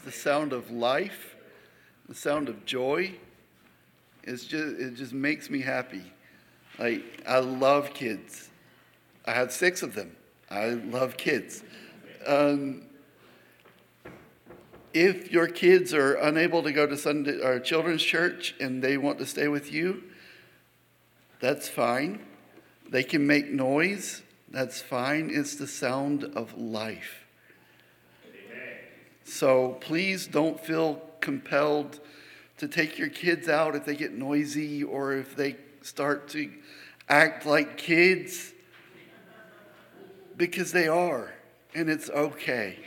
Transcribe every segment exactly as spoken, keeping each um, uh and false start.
the sound of life, the sound of joy. It's just, it just makes me happy. Like, I love kids. I have six of them. I love kids. Um, if your kids are unable to go to Sunday or children's church and they want to stay with you, that's fine. They can make noise. That's fine. It's the sound of life. Amen. So please don't feel compelled to take your kids out if they get noisy or if they start to act like kids, because they are, and it's okay.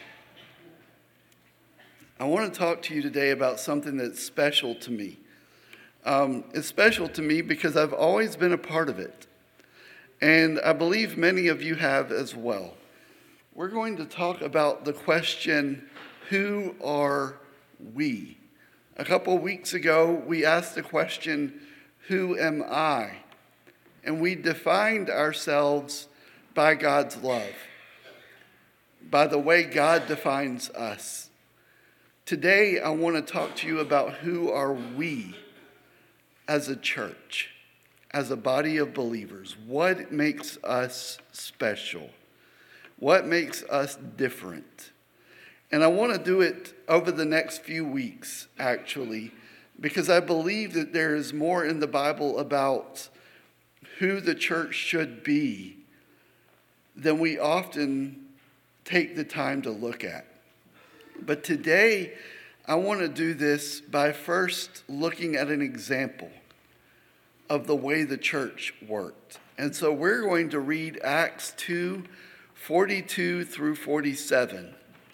I want to talk to you today about something that's special to me. Um, it's special to me because I've always been a part of it. And I believe many of you have as well. We're going to talk about the question, who are we? A couple of weeks ago, we asked the question, who am I? And we defined ourselves by God's love, by the way God defines us. Today, I want to talk to you about who are we as a church, as a body of believers. What makes us special? What makes us different? And I want to do it over the next few weeks, actually, because I believe that there is more in the Bible about who the church should be than we often take the time to look at. But today, I want to do this by first looking at an example of the way the church worked. And so we're going to read Acts two, forty-two through forty-seven.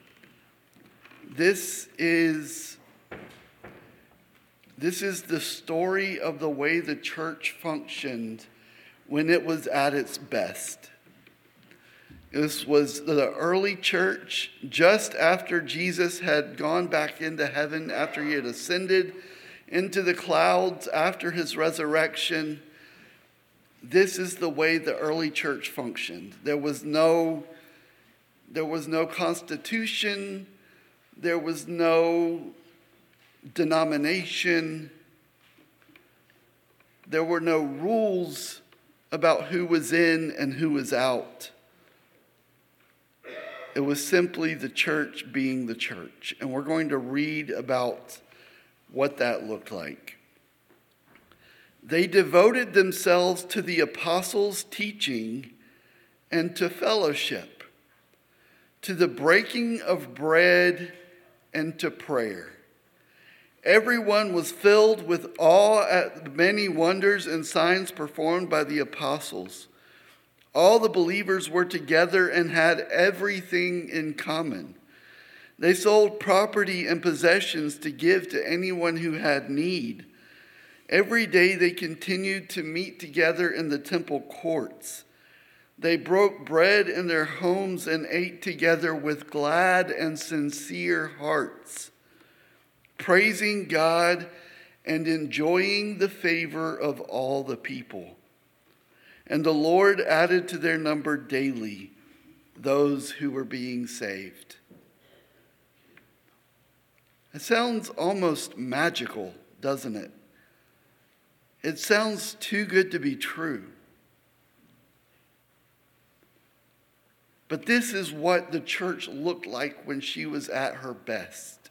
This is, this is the story of the way the church functioned when it was at its best. This was the early church just after Jesus had gone back into heaven, after he had ascended into the clouds after his resurrection. This is the way the early church functioned. There was no, there was no constitution. There was no denomination. There were no rules about who was in and who was out. It was simply the church being the church. And we're going to read about what that looked like. They devoted themselves to the apostles' teaching and to fellowship, to the breaking of bread and to prayer. Everyone was filled with awe at the many wonders and signs performed by the apostles. All the believers were together and had everything in common. They sold property and possessions to give to anyone who had need. Every day they continued to meet together in the temple courts. They broke bread in their homes and ate together with glad and sincere hearts, praising God and enjoying the favor of all the people. And the Lord added to their number daily those who were being saved. It sounds almost magical, doesn't it? It sounds too good to be true. But this is what the church looked like when she was at her best.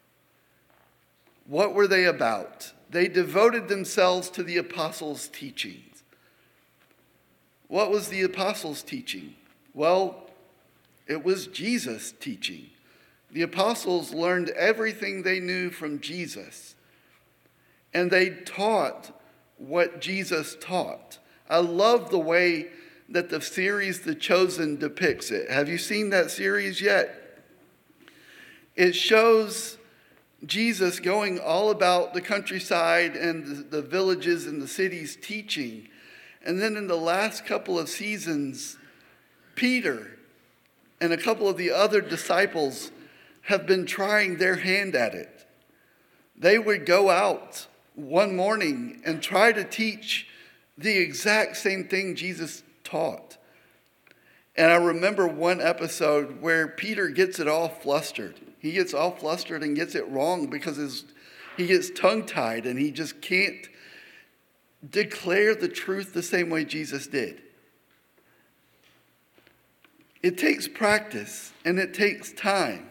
What were they about? They devoted themselves to the apostles' teachings. What was the apostles' teaching? Well, it was Jesus' teaching. The apostles learned everything they knew from Jesus, and they taught what Jesus taught. I love the way that the series The Chosen depicts it. Have you seen that series yet? It shows Jesus going all about the countryside and the, the villages and the cities teaching. And then in the last couple of seasons, Peter and a couple of the other disciples have been trying their hand at it. They would go out one morning and try to teach the exact same thing Jesus taught. And I remember one episode where Peter gets it all flustered. He gets all flustered and gets it wrong because his, he gets tongue-tied and he just can't declare the truth the same way Jesus did. It takes practice and it takes time.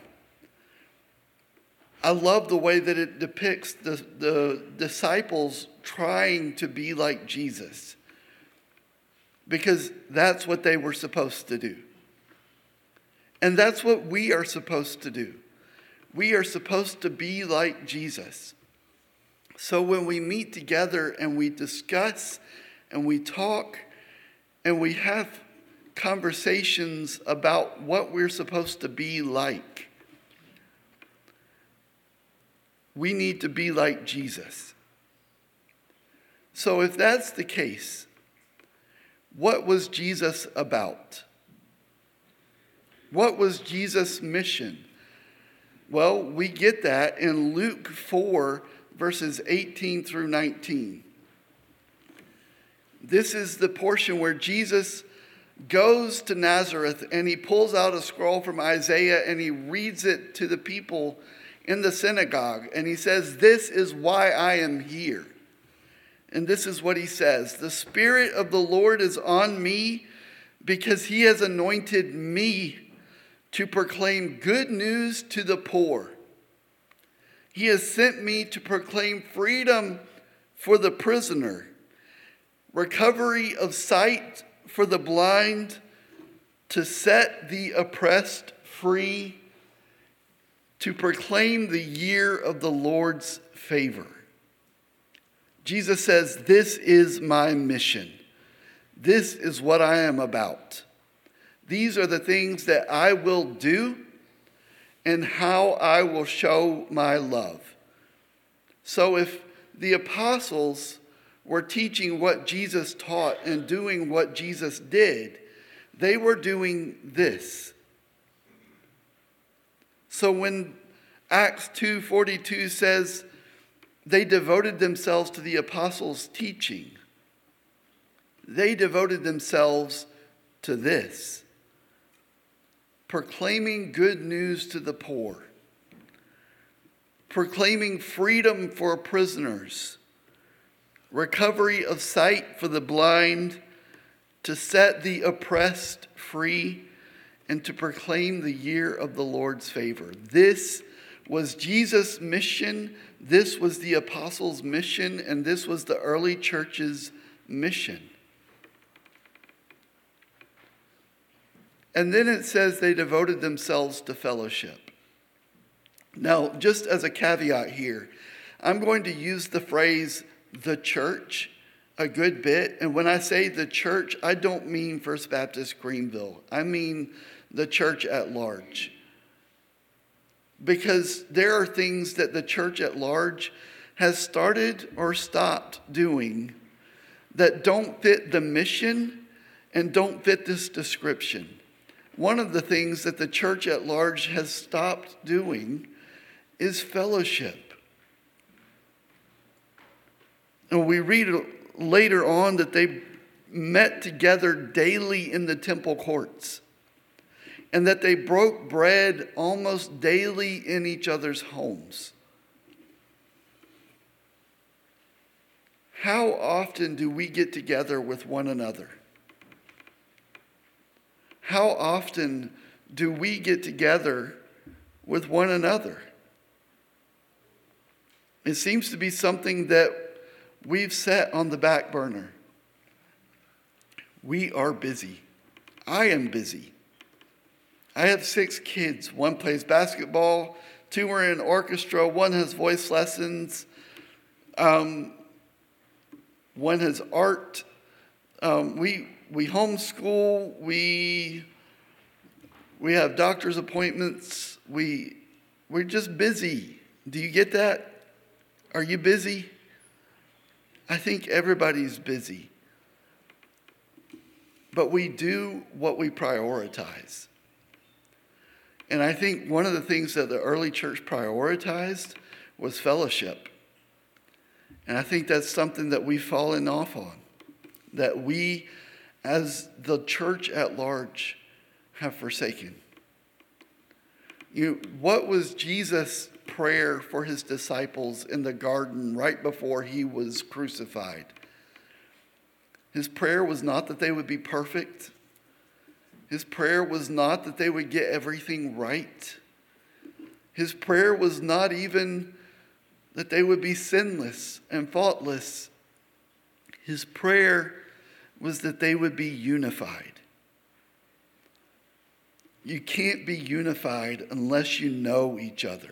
I love the way that it depicts the, the disciples trying to be like Jesus, because that's what they were supposed to do. And that's what we are supposed to do. We are supposed to be like Jesus. So when we meet together and we discuss and we talk and we have conversations about what we're supposed to be like, we need to be like Jesus. So if that's the case, what was Jesus about? What was Jesus' mission? Well, we get that in Luke four, verses eighteen through nineteen. This is the portion where Jesus goes to Nazareth and he pulls out a scroll from Isaiah and he reads it to the people in the synagogue. And he says, "This is why I am here." And this is what he says: "The Spirit of the Lord is on me because he has anointed me to proclaim good news to the poor. He has sent me to proclaim freedom for the prisoner, recovery of sight for the blind, to set the oppressed free, to proclaim the year of the Lord's favor." Jesus says, this is my mission. This is what I am about. These are the things that I will do and how I will show my love. So if the apostles were teaching what Jesus taught and doing what Jesus did, they were doing this. So when Acts two forty-two says they devoted themselves to the apostles' teaching, they devoted themselves to this: proclaiming good news to the poor, proclaiming freedom for prisoners, recovery of sight for the blind, to set the oppressed free, and to proclaim the year of the Lord's favor. This was Jesus' mission. This was the apostles' mission, and this was the early church's mission. And then it says they devoted themselves to fellowship. Now, just as a caveat here, I'm going to use the phrase the church a good bit. And when I say the church, I don't mean First Baptist Greenville. I mean the church at large. Because there are things that the church at large has started or stopped doing that don't fit the mission and don't fit this description. One of the things that the church at large has stopped doing is fellowship. And we read later on that they met together daily in the temple courts, and that they broke bread almost daily in each other's homes. How often do we get together with one another? How often do we get together with one another? It seems to be something that we've set on the back burner. We are busy. I am busy. I have six kids. One plays basketball, two are in orchestra, one has voice lessons, um, one has art. Um, we we homeschool. We we have doctor's appointments. We we're just busy. Do you get that? Are you busy? I think everybody's busy. But we do what we prioritize. And I think one of the things that the early church prioritized was fellowship. And I think that's something that we've fallen off on. That we, as the church at large, have forsaken. You, what was Jesus' prayer for his disciples in the garden right before he was crucified? His prayer was not that they would be perfect. His prayer was not that they would get everything right. His prayer was not even that they would be sinless and faultless. His prayer was that they would be unified. You can't be unified unless you know each other.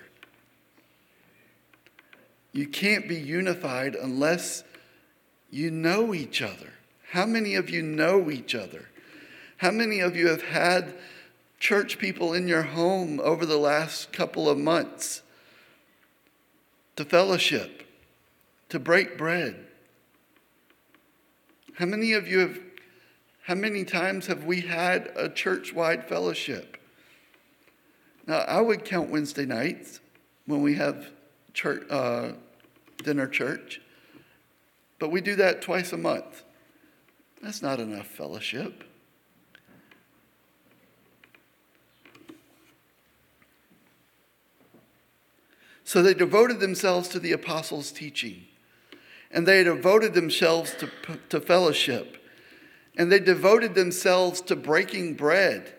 You can't be unified unless you know each other. How many of you know each other? How many of you have had church people in your home over the last couple of months to fellowship, to break bread? How many of you have, how many times have we had a church-wide fellowship? Now, I would count Wednesday nights when we have church, uh, dinner church, but we do that twice a month. That's not enough fellowship. So they devoted themselves to the apostles' teaching, and they devoted themselves to, to fellowship, and they devoted themselves to breaking bread.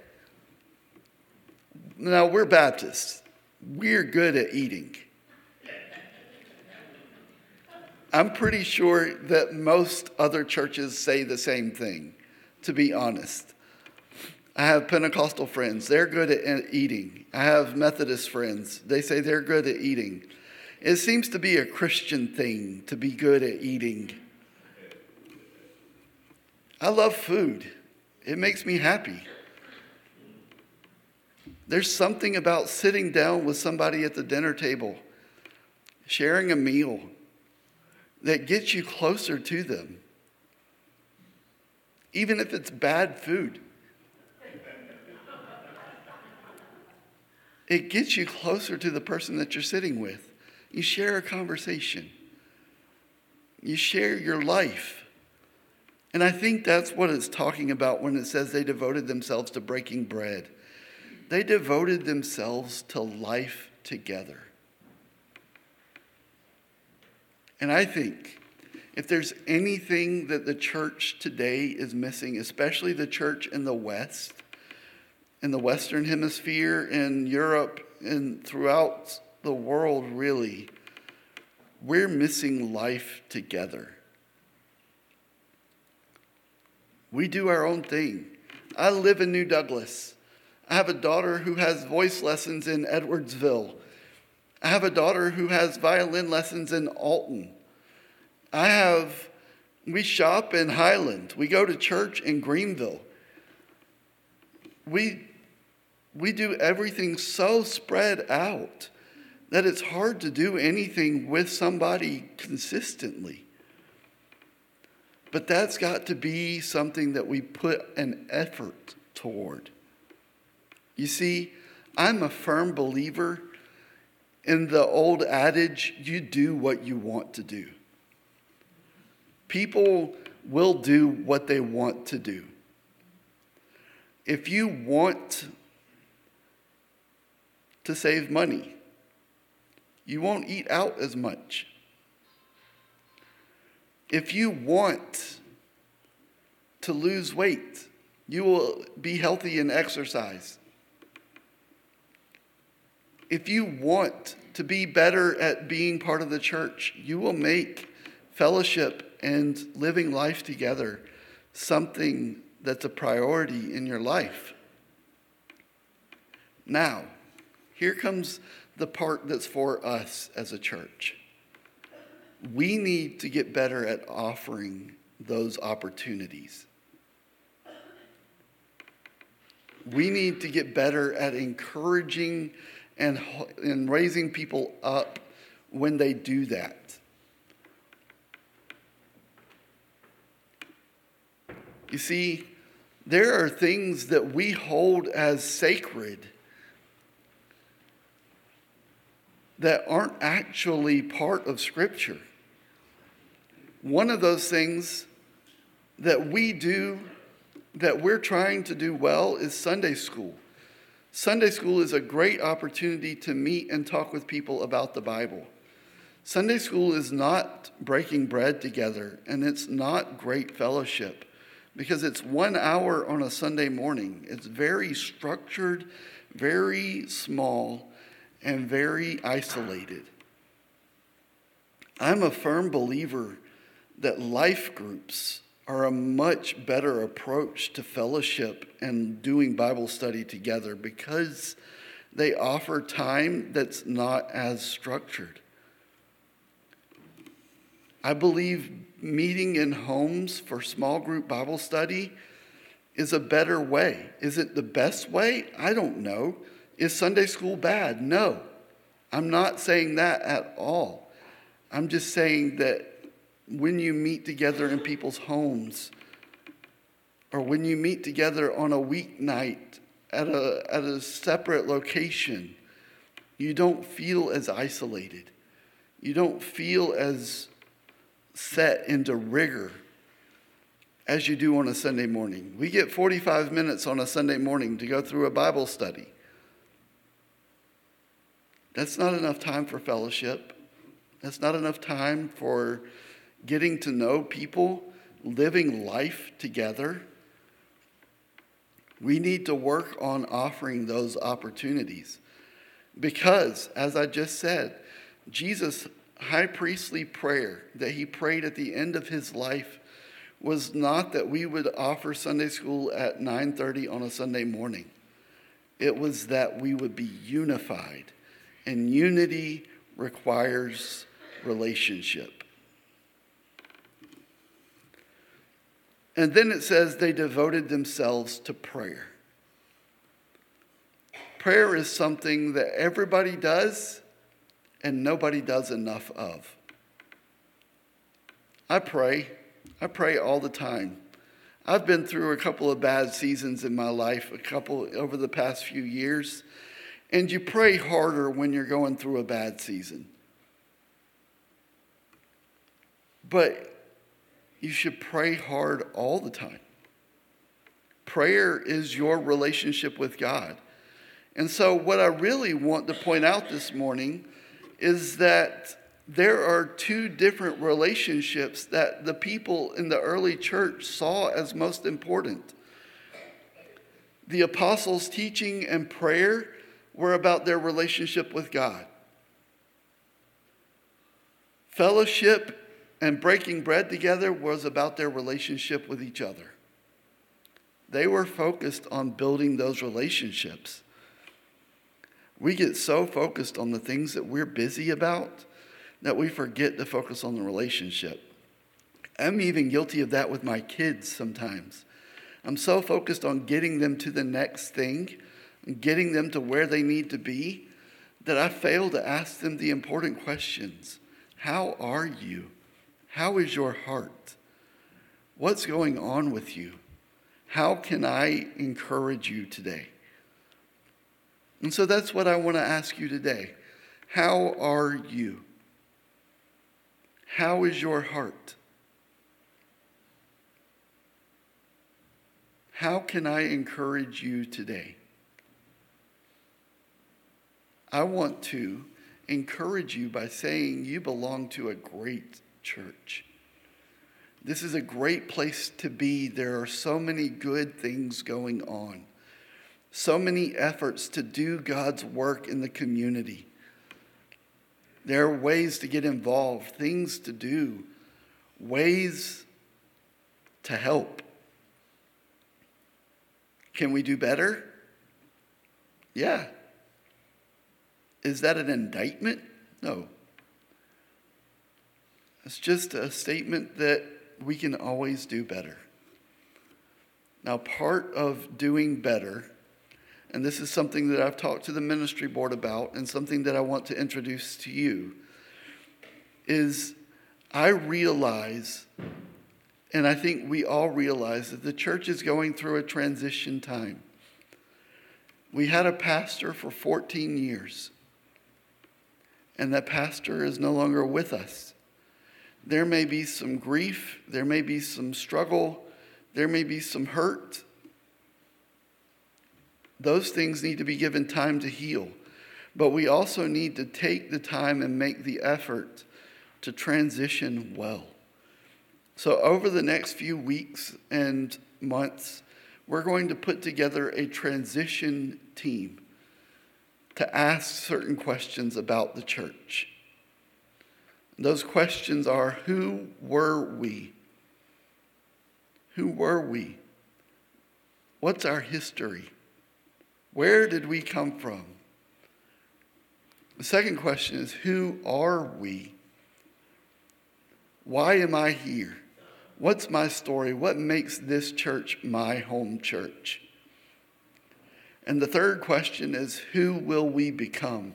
Now, we're Baptists. We're good at eating. I'm pretty sure that most other churches say the same thing, to be honest. I have Pentecostal friends. They're good at eating. I have Methodist friends. They say they're good at eating. It seems to be a Christian thing to be good at eating. I love food. It makes me happy. There's something about sitting down with somebody at the dinner table, sharing a meal, that gets you closer to them, even if it's bad food. It gets you closer to the person that you're sitting with. You share a conversation. You share your life. And I think that's what it's talking about when it says they devoted themselves to breaking bread. They devoted themselves to life together. And I think if there's anything that the church today is missing, especially the church in the West, in the Western Hemisphere, in Europe, and throughout the world, really, we're missing life together. We do our own thing. I live in New Douglas. I have a daughter who has voice lessons in Edwardsville. I have a daughter who has violin lessons in Alton. I have, we shop in Highland. We go to church in Greenville. We, we do everything so spread out that it's hard to do anything with somebody consistently. But that's got to be something that we put an effort toward. You see, I'm a firm believer in the old adage, you do what you want to do. People will do what they want to do. If you want to save money, you won't eat out as much. If you want to lose weight, you will be healthy and exercise. If you want to be better at being part of the church, you will make fellowship and living life together something that's a priority in your life. Now, here comes the part that's for us as a church. We need to get better at offering those opportunities. We need to get better at encouraging and, and raising people up when they do that. You see, there are things that we hold as sacred that aren't actually part of Scripture. One of those things that we do, that we're trying to do well, is Sunday school. Sunday school is a great opportunity to meet and talk with people about the Bible. Sunday school is not breaking bread together, and it's not great fellowship, because it's one hour on a Sunday morning. It's very structured, very small, and very isolated. I'm a firm believer that life groups are a much better approach to fellowship and doing Bible study together because they offer time that's not as structured. I believe meeting in homes for small group Bible study is a better way. Is it the best way? I don't know. Is Sunday school bad? No. I'm not saying that at all. I'm just saying that when you meet together in people's homes, or when you meet together on a weeknight at a, at a separate location, you don't feel as isolated. You don't feel as set into rigor as you do on a Sunday morning. We get forty-five minutes on a Sunday morning to go through a Bible study. That's not enough time for fellowship. That's not enough time for getting to know people, living life together. We need to work on offering those opportunities because, as I just said, Jesus' high priestly prayer that he prayed at the end of his life was not that we would offer Sunday school at nine thirty on a Sunday morning. It was that we would be unified, and unity requires relationship. And then it says they devoted themselves to prayer. Prayer is something that everybody does and nobody does enough of. I pray. I pray all the time. I've been through a couple of bad seasons in my life, a couple over the past few years, and you pray harder when you're going through a bad season. But you should pray hard all the time. Prayer is your relationship with God. And so what I really want to point out this morning is that there are two different relationships that the people in the early church saw as most important. The apostles' teaching and prayer were about their relationship with God. Fellowship and breaking bread together was about their relationship with each other. They were focused on building those relationships. We get so focused on the things that we're busy about that we forget to focus on the relationship. I'm even guilty of that with my kids sometimes. I'm so focused on getting them to the next thing, and getting them to where they need to be, that I fail to ask them the important questions. How are you? How is your heart? What's going on with you? How can I encourage you today? And so that's what I want to ask you today. How are you? How is your heart? How can I encourage you today? I want to encourage you by saying you belong to a great church. This is a great place to be. There are so many good things going on. So many efforts to do God's work in the community. There are ways to get involved, things to do, ways to help. Can we do better? Yeah. Is that an indictment? No. It's just a statement that we can always do better. Now, part of doing better, and this is something that I've talked to the ministry board about and something that I want to introduce to you, is I realize, and I think we all realize, that the church is going through a transition time. We had a pastor for fourteen years, and that pastor is no longer with us. There may be some grief, there may be some struggle, there may be some hurt. Those things need to be given time to heal. But we also need to take the time and make the effort to transition well. So over the next few weeks and months, we're going to put together a transition team to ask certain questions about the church. Those questions are, who were we? Who were we? What's our history? Where did we come from? The second question is, who are we? Why am I here? What's my story? What makes this church my home church? And the third question is, who will we become?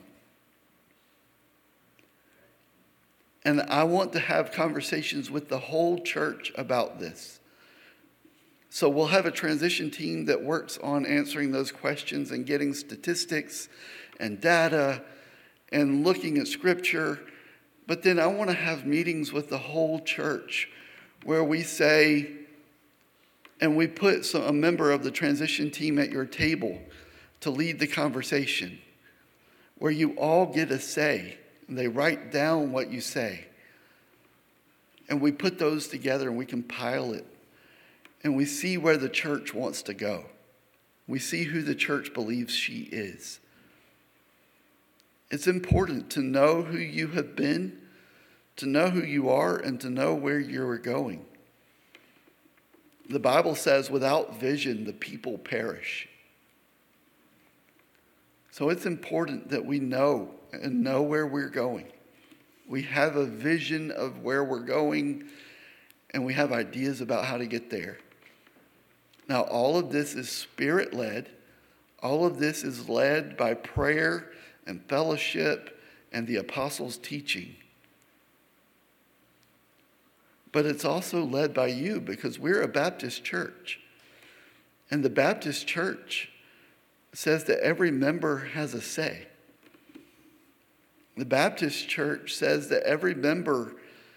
And I want to have conversations with the whole church about this. So we'll have a transition team that works on answering those questions and getting statistics and data and looking at scripture. But then I want to have meetings with the whole church where we say, and we put some, a member of the transition team at your table to lead the conversation, where you all get a say. And they write down what you say. And we put those together and we compile it. And we see where the church wants to go. We see who the church believes she is. It's important to know who you have been, to know who you are, and to know where you're going. The Bible says, without vision, the people perish. So it's important that we know and know where we're going. We have a vision of where we're going, and we have ideas about how to get there. Now, all of this is Spirit-led. All of this is led by prayer and fellowship and the apostles' teaching. But it's also led by you, because we're a Baptist church. And the Baptist church says that every member has a say. The Baptist church says that every member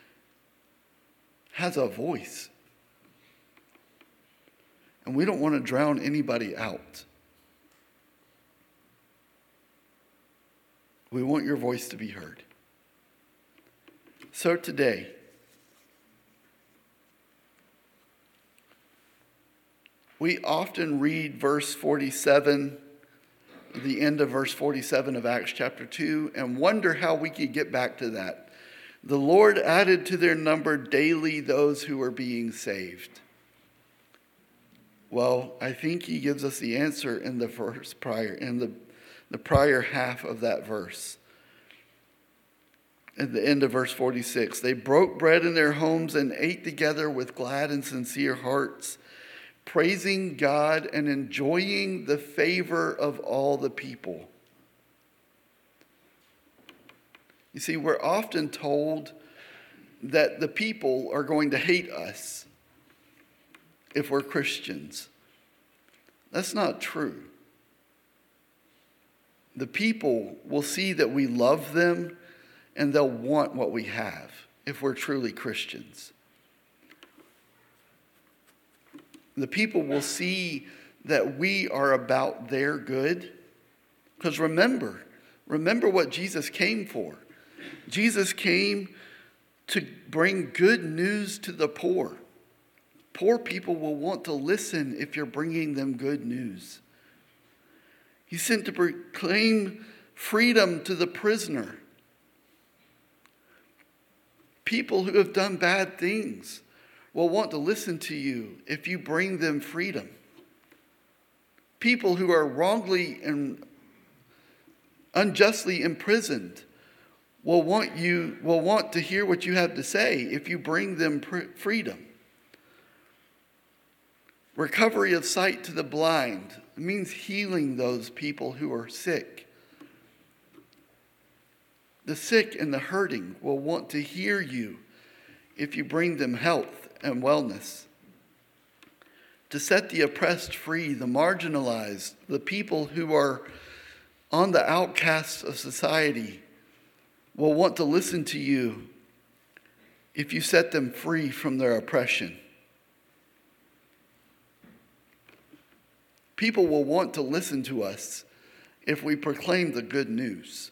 has a voice. And we don't want to drown anybody out. We want your voice to be heard. So today, we often read verse forty-seven, the end of verse forty-seven of Acts chapter two, and wonder how we could get back to that. The Lord added to their number daily those who were being saved. Well, I think he gives us the answer in the verse prior, in the, the prior half of that verse. At the end of verse forty-six, they broke bread in their homes and ate together with glad and sincere hearts, praising God and enjoying the favor of all the people. You see, we're often told that the people are going to hate us if we're Christians. That's not true. The people will see that we love them, and they'll want what we have if we're truly Christians. The people will see that we are about their good. Because remember, remember what Jesus came for. Jesus came to bring good news to the poor. Poor people will want to listen if you're bringing them good news. He sent to proclaim freedom to the prisoner. People who have done bad things will want to listen to you if you bring them freedom. People who are wrongly and unjustly imprisoned will want you will want to hear what you have to say if you bring them pr- freedom. Recovery of sight to the blind means healing those people who are sick. The sick and the hurting will want to hear you if you bring them health and wellness. To set the oppressed free, the marginalized, the people who are on the outcasts of society will want to listen to you if you set them free from their oppression. People will want to listen to us if we proclaim the good news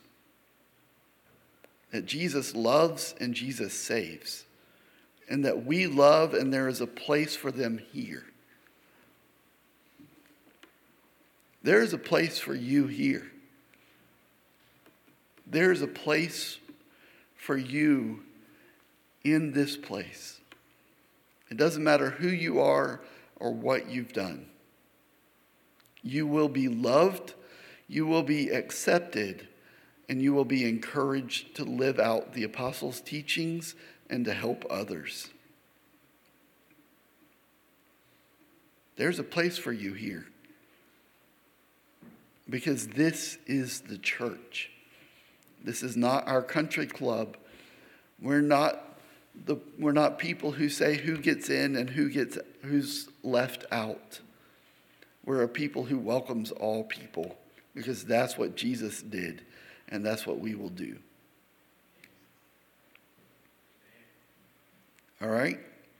that Jesus loves and Jesus saves, and that we love and there is a place for them here. There is a place for you here. There is a place for you in this place. It doesn't matter who you are or what you've done. You will be loved, you will be accepted, and you will be encouraged to live out the apostles' teachings and to help others. There's a place for you here. Because this is the church. This is not our country club. We're not the we're not people who say who gets in and who gets who's left out. We're a people who welcomes all people, because that's what Jesus did, and that's what we will do. All right?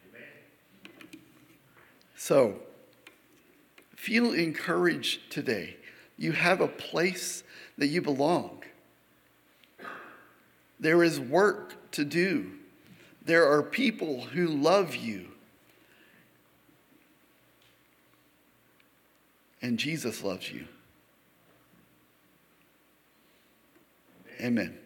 So, feel encouraged today. You have a place that you belong. There is work to do. There are people who love you. And Jesus loves you. Amen.